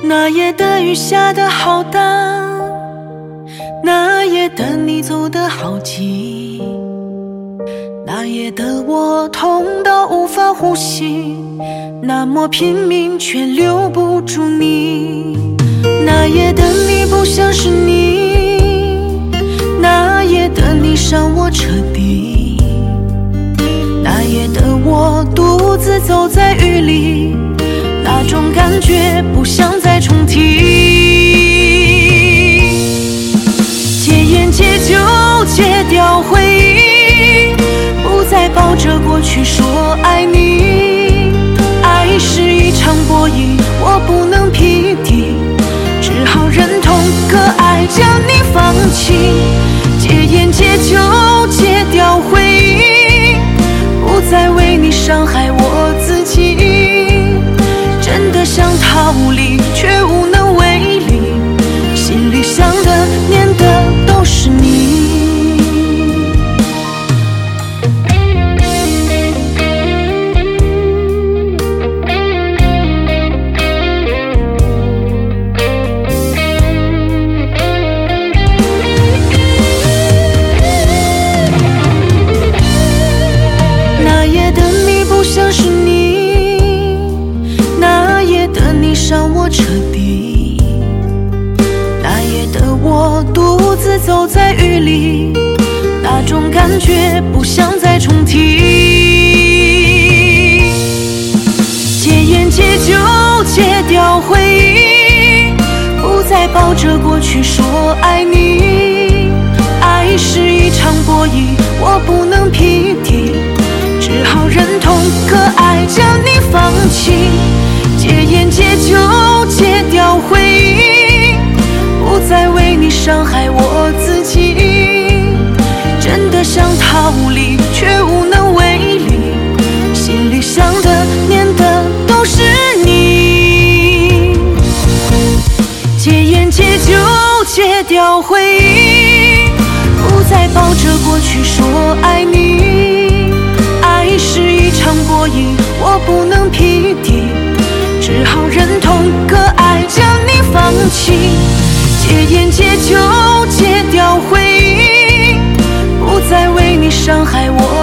那夜的雨下得好大，那夜的你走得好急，那夜的我痛到无法呼吸，那么拼命却留不住你。那夜的你不像是你，那夜的你伤我彻底，那夜的我独自走在雨里，那种感觉不想再重提。戒烟戒酒戒掉回忆，不再抱着过去说爱你，爱是一场博弈，我不能匹敌，只好忍痛割爱将你放弃。戒烟戒酒戒掉回忆，不再为你伤害我自己，真的想逃离却无能为力，心里想的念的都是你。那夜的你不像是你，那夜的你伤我彻底，那夜的我独自走在雨里，那种感觉不想再重提。戒烟戒酒戒掉回忆，不再抱着过去说爱你，爱是一场博弈，我不能匹敌，只好忍痛割爱将你放弃。戒烟戒酒戒掉回忆，不再为你伤害我自己，真的想逃离却无能为力，心里想的念的都是你。戒烟戒酒戒掉回忆，不再抱着过去说爱你，爱是一场博弈，我不能匹敌，只好忍痛割爱将你放弃。戒烟戒酒戒掉回忆，不再为你伤害我